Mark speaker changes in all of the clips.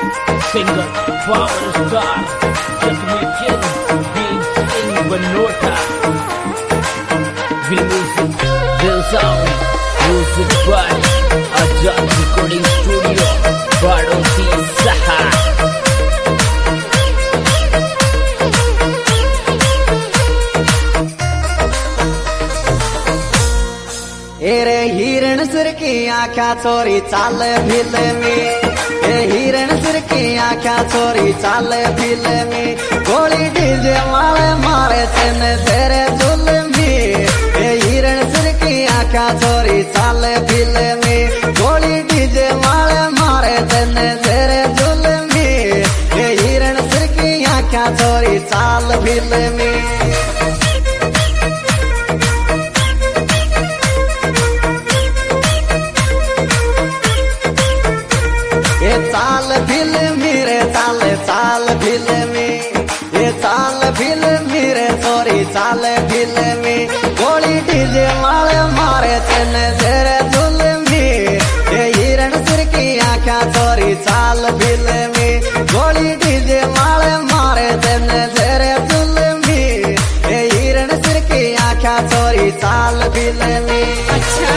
Speaker 1: Singer, power star, Jagmeet beats in Banota. Will music, will sound, music by Ajad Recording Studio, Barosi Saha.
Speaker 2: एरे हिरण सिर की आँखा चोरी चाल फिल में, ए हिरण सिर की आँखा चोरी चाल फिल में, गोली डीजे वाले मारे चन तेरे जुल्मी। ए हिरण सिर की आँखा चोरी चाल फिल में, गोली डीजे वाले मारे चन तेरे जुल्मी। ए हिरण सिर की आँखा चोरी चाल फिल में। चाल फिल्मी रे चाल चाल फिल्मी, ये चाल फिल्मी रे चोरी चाल फिल्मी, गोली डीजे वाले मारे चन तेरे जुल्मी। ये हिरण सिर की आँखा चोरी चाल फिल्मी, गोली डीजे वाले मारे चन तेरे जुल्मी। ये हिरण सिर की आँखा चोरी चाल फिल्मी।
Speaker 3: अच्छा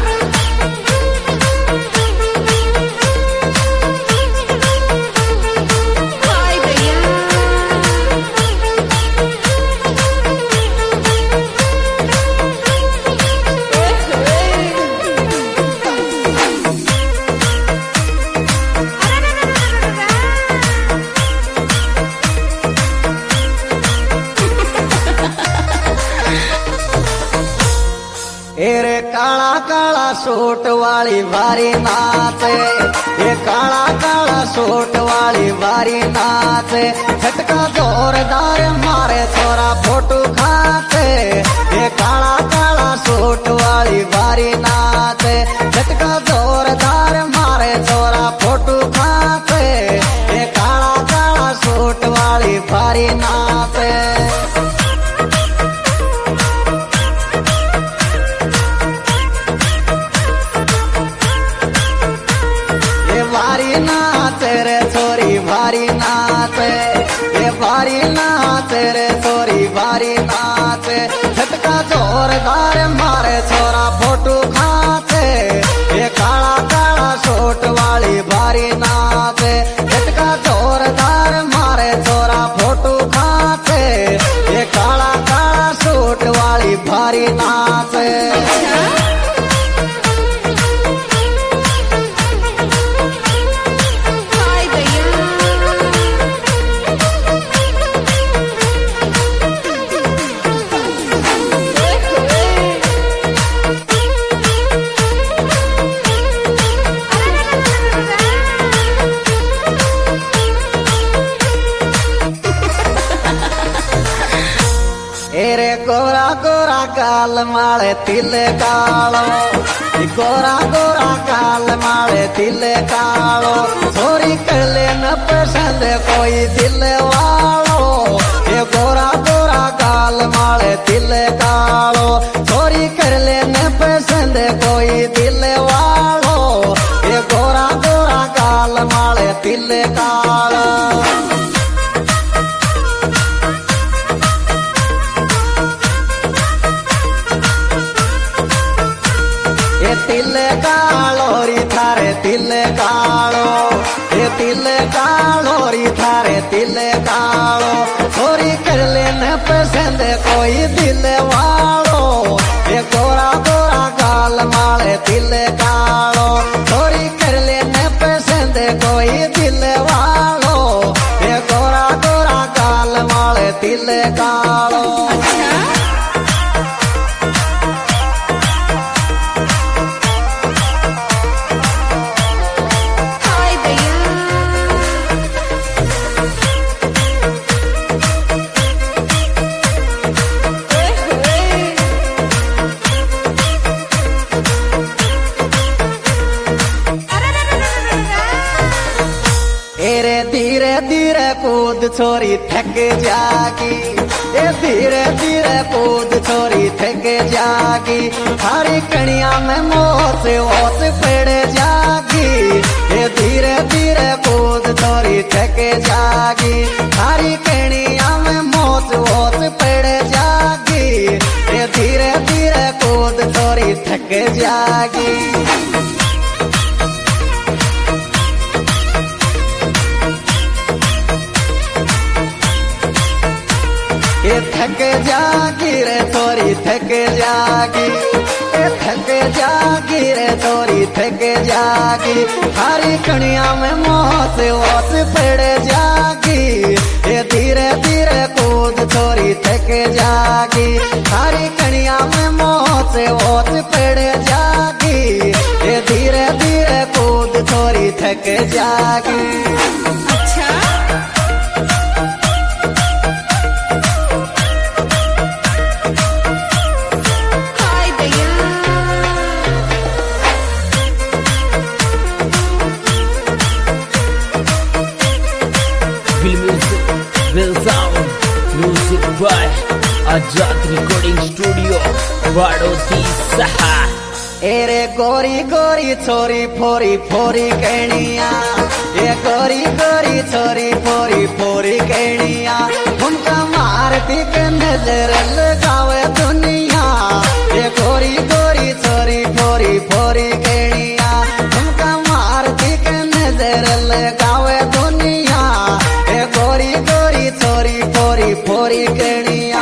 Speaker 2: एरे काला काला सूट वाली बारी नाचे, ये काला काला सूट वाली बारी नाचे, झटका जोरदार मारे छोरा फोटो खाते। ये काला काला सूट वाली बारी नाचे, झटका जोरदार मारे छोरा फोटो खाते। ये काला काला सूट वाली बारी नाचे। भारी नाचे रे छोरी भारी नाचे, ये भारी नाचे रे छोरी भारी नाचे, झटका जोरदार मारे छोरा फोटो खाते। ये काला काला सूट वाली भारी नाचे, झटका जोरदार मारे छोरा फोटो खाते। ये काला काला सूट वाली भारी नाचे। एरे गोरा गोरा काल माले तिल कालो, गोरा गोरा काल माले तिल कालो, छोरी कले न पसंद कोई दिल वालो। ये गोरा गोरा काल माले तिल कालो, छोरी कले न पसंद कोई दिल वालो। ये गोरा गोरा काल माले तिल कालो। तिल कालो री थारे तिल कालो, ये तिल कालो री थारे तिल कालो, छोरी कर लेने पसंद कोई दिल वालो। ये गोरा गोरा काल माले तिल कालो, छोरी कर लेने पसंद कोई दिल वालो। ये गोरा गोरा काल माले तिल कालो। एरे धीरे धीरे कूद छोरी थक जागी, ए धीरे धीरे कूद छोरी थक जागी, थारी कणिया में मोह से होश पड़ जागी। ए धीरे धीरे कूद छोरी जागी थारी कणिया में मोच होत पड़ जागी ये धीरे धीरे कूद थोड़ी थक जागी ये थक जागी रे थोड़ी थक जागी ये थक जागी रे थोड़ी थक जागी हरी कणिया में मौत वोत पड़ जागी ये धीरे धीरे कूद थोड़ी थक जागी हरी कणिया में मौत वोत पड़ जागी ये धीरे धीरे कूद थोड़ी थक जागी।
Speaker 1: Will sound music by Ajat Recording Studio Badoti Saha
Speaker 2: एरे गोरी गोरी छोरी फोरी फोरी कहनिया ये गोरी गोरी छोरी फोरी फोरी कहनिया उनका मारती के नजर लगावे दुनिया ये गोरी गोरी छोरी फोरी फोरी कहनिया उनका मारती के नजर लगावे दुनिया ये गोरी गोरी छोरी फोरी फोरी कहनिया।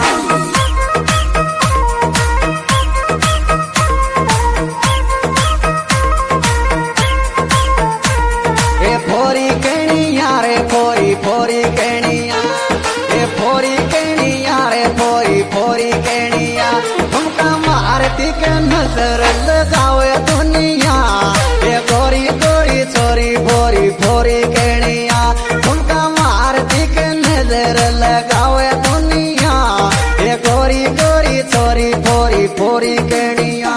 Speaker 2: फोरी कहनिया रे फोरी फोरी कहनिया ये फोरी कहनिया रे फोरी फोरी कहनिया तुमका मारती के नजर लगावे दुनिया ये गोरी गोरी छोरी फोरी फोरी कहनिया तुमका मारती के नजर लगावे दुनिया ये गोरी गोरी छोरी फोरी फोरी कहनिया।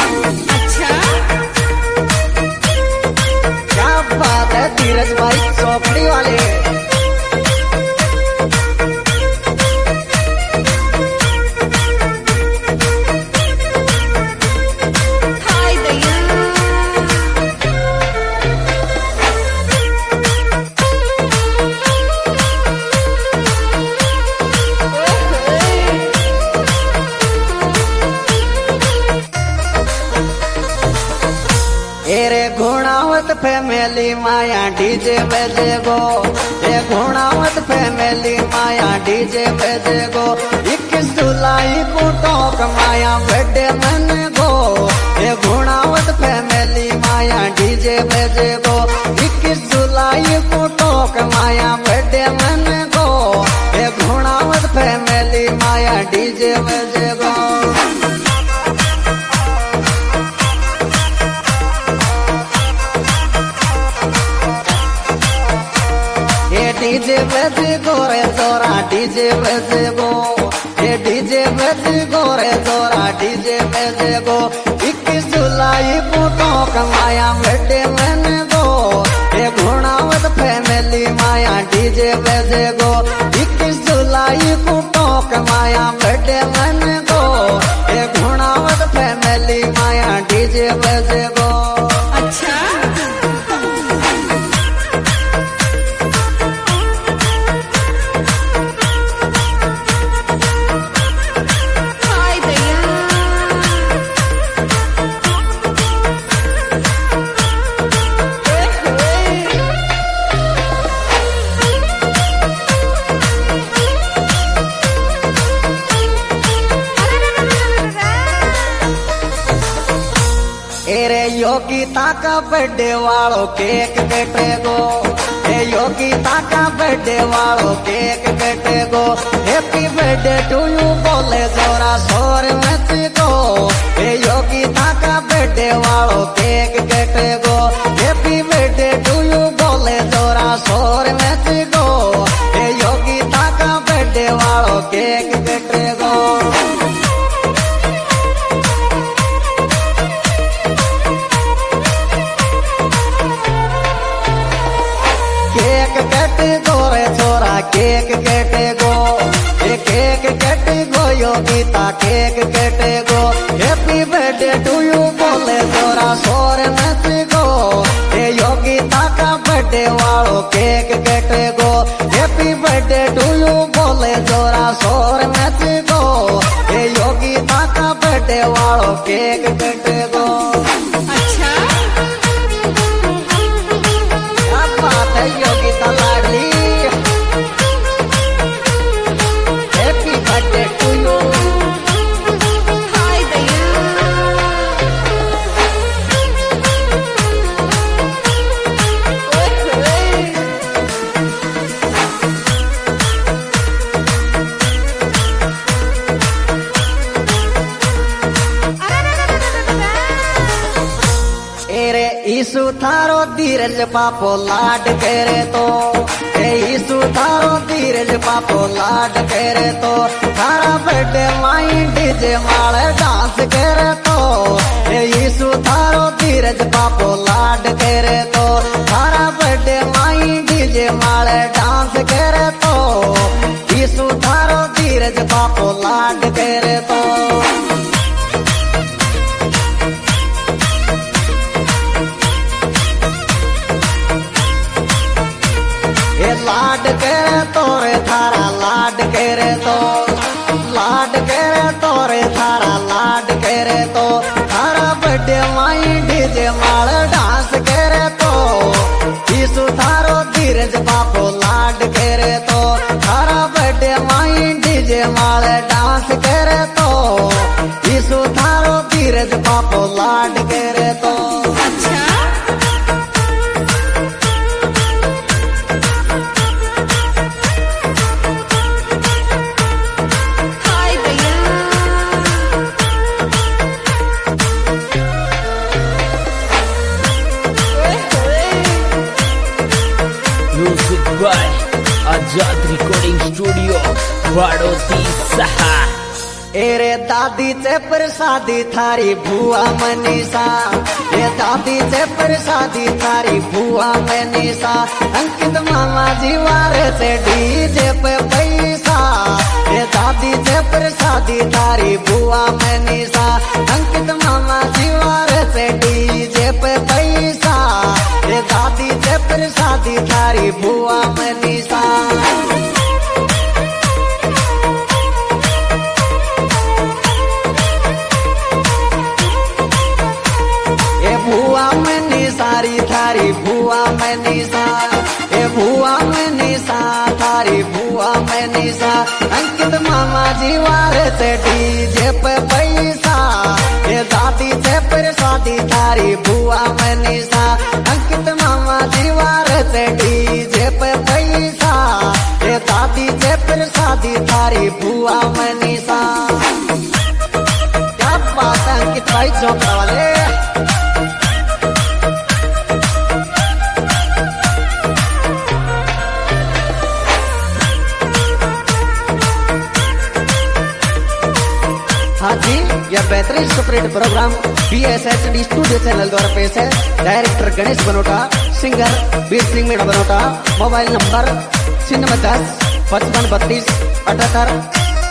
Speaker 2: धीरज भाई चौपड़ी वाले एरे घुणावत फैमिली माया डीजे बजे गो ये घुणावत फैमिली माया डीजे बजे गो 21 जुलाई को टोक माया बर्थडे मन गो ये घुणावत फैमिली माया डीजे बजे गो 21 जुलाई को टोक माया बर्थडे मन गो ये घुणावत फैमिली माया डीजे बजे गो। डीजे बजे गो रे जोरा डीजे बजे गो ये डीजे बजे गो रे जोरा डीजे बजे गो 21 जुलाई को टोक माया बर्थडे मन गो ये घुणावत फैमिली माया डीजे बजे गो 21 जुलाई को टोक माया बर्थडे मन गो ये घुणावत फैमिली माया डीजे बजे गो। अच्छा एरे योगिता का बर्थडे वालों केक कटे गो ए योगिता का बर्थडे वालों केक कटे गो हैप्पी बर्थडे टू यू बोले जोरा शोर मच गो ए योगिता का बर्थडे वालों केक कटे गो हैप्पी बर्थडे टू यू बोले जोरा शोर मच गो ए योगिता का बर्थडे वालों केक कटे गो। केक कट गो रे छोरा केक कटे गो ये केक कट गो योगिता केक कटे गो हैप्पी बर्थडे टू यू बोले जोरा शोर मच गो ये योगिता का बर्थडे वालों केक कटेगो। हैप्पी बर्थडे टू यू बोले जोरा शोर मच गो। ये योगिता का बर्थडे वालो केक कटेगो।
Speaker 3: अच्छा
Speaker 2: क्या बात है योगिता लाडली। Happy birthday to you.
Speaker 3: Hi भैया
Speaker 2: एरे ईसु थारो धीरज पापो लाड करे तो। ए ईसु थारो धीरज पापो लाड करे तो। थारा बर्थडे माई डीजे माले डांस करे तो। ए ईसु थारो धीरज पापो लाड करे तो। थारा बर्थडे माई डीजे माले डांस करे तो। ईसु थारो धीरज पापो लाड करे तो। ये लाड करे तोरे थारा लाड करे तो। लाड करे तोरे थारा लाड करे तो। थारा बर्थडे माई डीजे माल डांस करे तो। ईसु थारो धीरज पापो लाड करे तो। थारा बर्थडे माई डीजे माल डांस करे तो। ईसु थारो धीरज पापो लाड करे तो।
Speaker 3: अच्छा हाय भैया
Speaker 1: music by Azad recording studio Badoti Saha.
Speaker 2: एरे दादी से प्रसादी थारी भुआ मनीषा। ये दादी से प्रसादी थारी भुआ मनीषा। अंकित मामा जी वारे से डीजे पे पैसा। ये दादी से प्रसादी थारी भुआ मनीषा। अंकित मामा जी वारे से डीजे पे पैसा। ये दादी से प्रसादी थारी भुआ मनीषा। ए भुआ में निसारी थारी भुआ में निशा। ए भुआ में निशा थारी भुआ में निशा। अंकित मामा जी वारे से डीजे पे पैसा। ए दादी से प्रसादी थारी भुआ में निशा। अंकित मामा जी वारे से डीजे पे पैसा। ए दादी से प्रसादी थारी भुआ में निशा। क्या बात है अंकित भाई चौकड़ा वाले। हाँ जी, यह बेहतरीन superhit programme BSHD studio channel द्वारा पेश है। Director Ganesh Banota, singer Veer Singh Meena Banota. Mobile number 0910 55 32 78।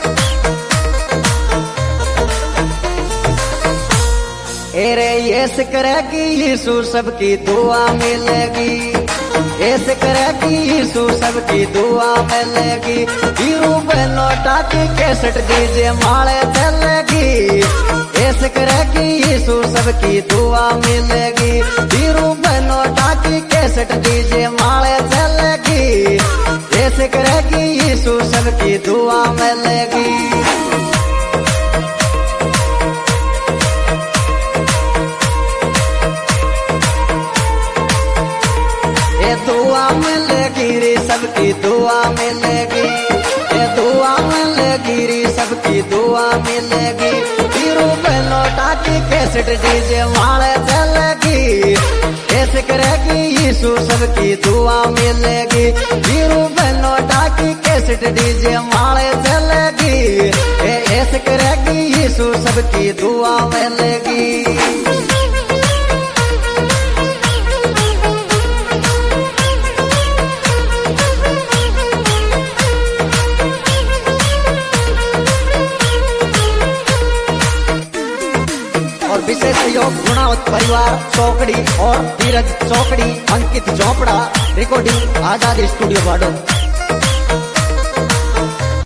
Speaker 2: एरे ये करेगी यीशु सबकी दुआ मिलेगी। ऐसे करेगी यीशु सबकी दुआ मिलेगी। हीरू बनोटा की कैसेट डीजे माले चलेगी। ऐसे करेगी यीशु सबकी दुआ मिलेगी। हीरू बनोटा की कैसेट डीजे माले चलेगी। ऐसे करेगी यीशु सबकी दुआ मिलेगी। ये दुआ मिलेगी रे सबकी दुआ मिलेगी। ये दुआ मिलेगी रे सबकी दुआ मिलेगी। हीरू बनोटा की कैसेट डीजे माले चलेगी। ऐसे करेगी यीशु सबकी दुआ मिलेगी। हीरू बनोटा की कैसेट डीजे माले चलेगी। ऐसे करेगी यीशु सबकी दुआ मिलेगी। और विशेष हमारे सहयोग गुणावत परिवार चौकड़ी और धीरज चौकड़ी, अंकित चोपड़ा, रिकॉर्डिंग आजाद स्टूडियो बाडो।